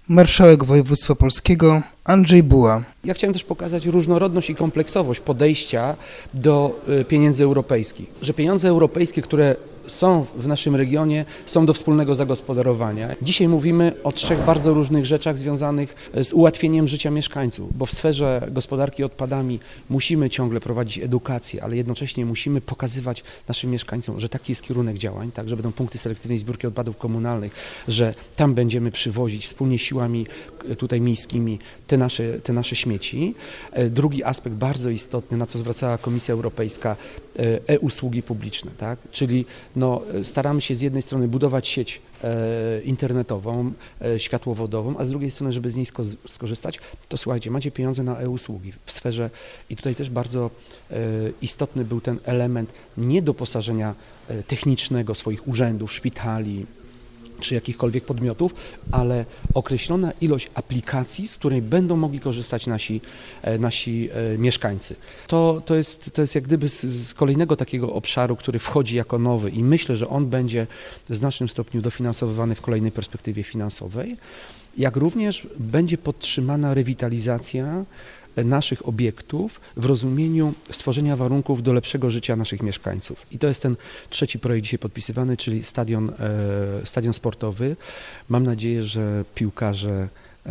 Marszałek województwa polskiego Andrzej Buła. Ja chciałem też pokazać różnorodność i kompleksowość podejścia do pieniędzy europejskich. Że pieniądze europejskie, które są w naszym regionie, są do wspólnego zagospodarowania. Dzisiaj mówimy o 3 bardzo różnych rzeczach związanych z ułatwieniem życia mieszkańców, bo w sferze gospodarki odpadami musimy ciągle prowadzić edukację, ale jednocześnie musimy pokazywać naszym mieszkańcom, że taki jest kierunek działań, tak, że będą punkty selektywnej zbiórki odpadów komunalnych, że tam będziemy przywozić wspólnie siłami tutaj miejskimi te nasze śmieci. Drugi aspekt bardzo istotny, na co zwracała Komisja Europejska, e-usługi publiczne, tak? Czyli staramy się z jednej strony budować sieć internetową, światłowodową, a z drugiej strony, żeby z niej skorzystać, to słuchajcie, macie pieniądze na e-usługi w sferze i tutaj też bardzo istotny był ten element niedoposażenia technicznego swoich urzędów, szpitali, czy jakichkolwiek podmiotów, ale określona ilość aplikacji, z której będą mogli korzystać nasi mieszkańcy. To jest jak gdyby z kolejnego takiego obszaru, który wchodzi jako nowy i myślę, że on będzie w znacznym stopniu dofinansowywany w kolejnej perspektywie finansowej, jak również będzie podtrzymana rewitalizacja naszych obiektów w rozumieniu stworzenia warunków do lepszego życia naszych mieszkańców. I to jest ten 3. projekt dzisiaj podpisywany, czyli stadion sportowy. Mam nadzieję, że piłkarze,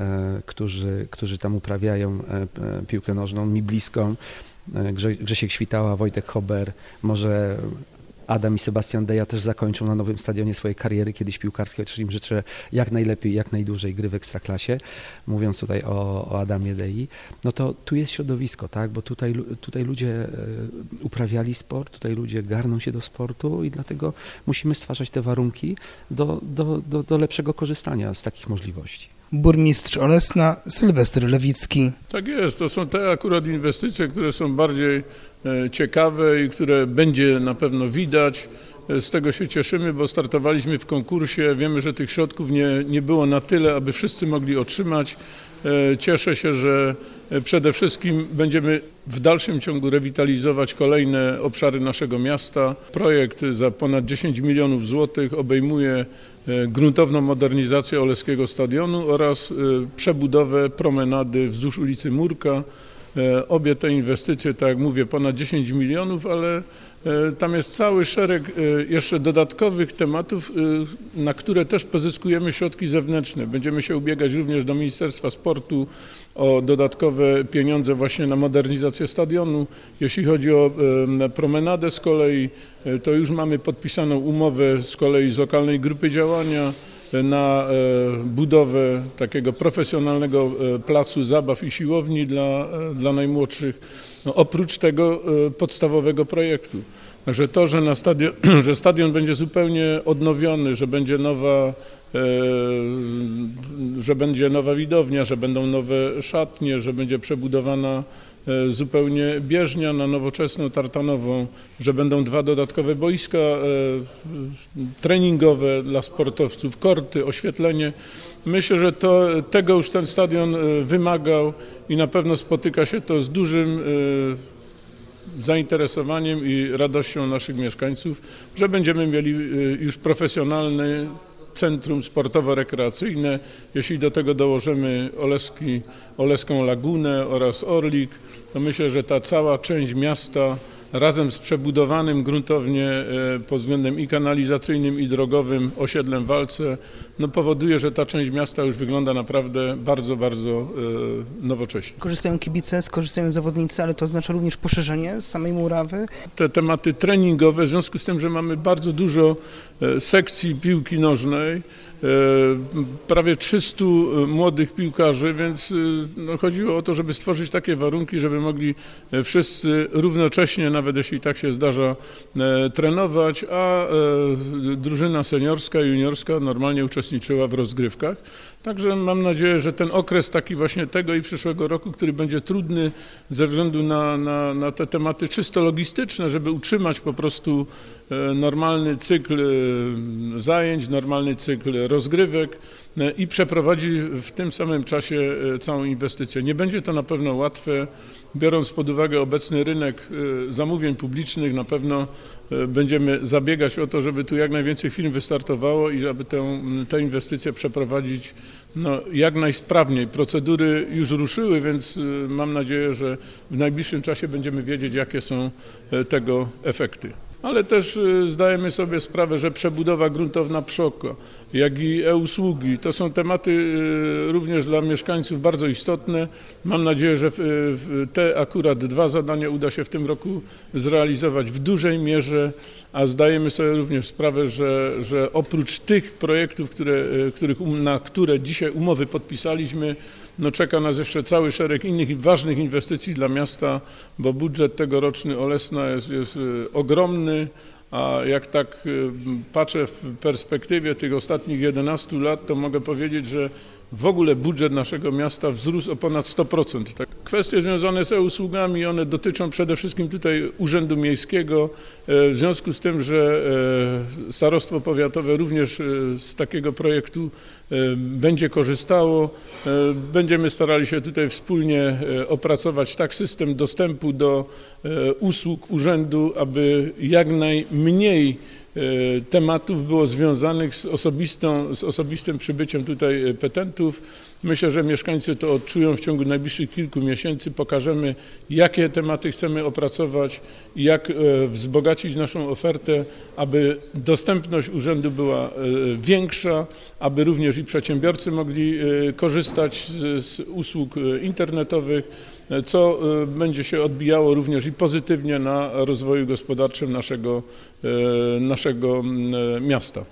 którzy tam uprawiają piłkę nożną, mi bliską, Grzesiek Świtała, Wojtek Hober, może Adam i Sebastian Deja też zakończą na nowym stadionie swojej kariery kiedyś piłkarskiej, oczywiście im życzę jak najlepiej, jak najdłużej gry w Ekstraklasie, mówiąc tutaj o Adamie Dei, no to tu jest środowisko, tak, bo tutaj ludzie uprawiali sport, tutaj ludzie garną się do sportu i dlatego musimy stwarzać te warunki do lepszego korzystania z takich możliwości. Burmistrz Olesna Sylwester Lewicki. Tak jest, to są te akurat inwestycje, które są bardziej ciekawe i które będzie na pewno widać. Z tego się cieszymy, bo startowaliśmy w konkursie. Wiemy, że tych środków nie było na tyle, aby wszyscy mogli otrzymać. Cieszę się, że przede wszystkim będziemy w dalszym ciągu rewitalizować kolejne obszary naszego miasta. Projekt za ponad 10 milionów złotych obejmuje gruntowną modernizację Oleskiego Stadionu oraz przebudowę promenady wzdłuż ulicy Murka. Obie te inwestycje, tak jak mówię, ponad 10 milionów, ale tam jest cały szereg jeszcze dodatkowych tematów, na które też pozyskujemy środki zewnętrzne. Będziemy się ubiegać również do Ministerstwa Sportu o dodatkowe pieniądze właśnie na modernizację stadionu. Jeśli chodzi o promenadę z kolei, to już mamy podpisaną umowę z kolei z lokalnej grupy działania na budowę takiego profesjonalnego placu zabaw i siłowni dla najmłodszych, oprócz tego podstawowego projektu. Także to, że stadion będzie zupełnie odnowiony, że będzie nowa widownia, że będą nowe szatnie, że będzie przebudowana zupełnie bieżnia na nowoczesną, tartanową, że będą 2 dodatkowe boiska treningowe dla sportowców, korty, oświetlenie. Myślę, że tego już ten stadion wymagał i na pewno spotyka się to z dużym zainteresowaniem i radością naszych mieszkańców, że będziemy mieli już profesjonalny centrum sportowo-rekreacyjne. Jeśli do tego dołożymy Oleską Lagunę oraz Orlik, to myślę, że ta cała część miasta razem z przebudowanym gruntownie pod względem i kanalizacyjnym, i drogowym osiedlem Walce powoduje, że ta część miasta już wygląda naprawdę bardzo, bardzo nowocześnie. Korzystają kibice, skorzystają zawodnicy, ale to oznacza również poszerzenie samej murawy. Te tematy treningowe, w związku z tym, że mamy bardzo dużo sekcji piłki nożnej, prawie 300 młodych piłkarzy, więc chodziło o to, żeby stworzyć takie warunki, żeby mogli wszyscy równocześnie, nawet jeśli tak się zdarza, trenować, a drużyna seniorska i juniorska normalnie uczestniczyła w rozgrywkach. Także mam nadzieję, że ten okres taki właśnie tego i przyszłego roku, który będzie trudny ze względu na te tematy czysto logistyczne, żeby utrzymać po prostu normalny cykl zajęć, normalny cykl rozgrywek i przeprowadzić w tym samym czasie całą inwestycję. Nie będzie to na pewno łatwe, biorąc pod uwagę obecny rynek zamówień publicznych, na pewno będziemy zabiegać o to, żeby tu jak najwięcej firm wystartowało i żeby tę inwestycję przeprowadzić jak najsprawniej. Procedury już ruszyły, więc mam nadzieję, że w najbliższym czasie będziemy wiedzieć, jakie są tego efekty. Ale też zdajemy sobie sprawę, że przebudowa gruntowna PSZOK, jak i e-usługi to są tematy również dla mieszkańców bardzo istotne. Mam nadzieję, że te akurat 2 zadania uda się w tym roku zrealizować w dużej mierze, a zdajemy sobie również sprawę, że oprócz tych projektów, na które dzisiaj umowy podpisaliśmy, czeka nas jeszcze cały szereg innych ważnych inwestycji dla miasta, bo budżet tegoroczny Olesna jest ogromny, a jak tak patrzę w perspektywie tych ostatnich 11 lat, to mogę powiedzieć, że w ogóle budżet naszego miasta wzrósł o ponad 100%. Tak. Kwestie związane z e-usługami, one dotyczą przede wszystkim tutaj Urzędu Miejskiego, w związku z tym, że Starostwo Powiatowe również z takiego projektu będzie korzystało. Będziemy starali się tutaj wspólnie opracować tak system dostępu do usług urzędu, aby jak najmniej tematów było związanych z osobistym przybyciem tutaj petentów. Myślę, że mieszkańcy to odczują w ciągu najbliższych kilku miesięcy. Pokażemy, jakie tematy chcemy opracować i jak wzbogacić naszą ofertę, aby dostępność urzędu była większa, aby również i przedsiębiorcy mogli korzystać z usług internetowych, co będzie się odbijało również i pozytywnie na rozwoju gospodarczym naszego miasta.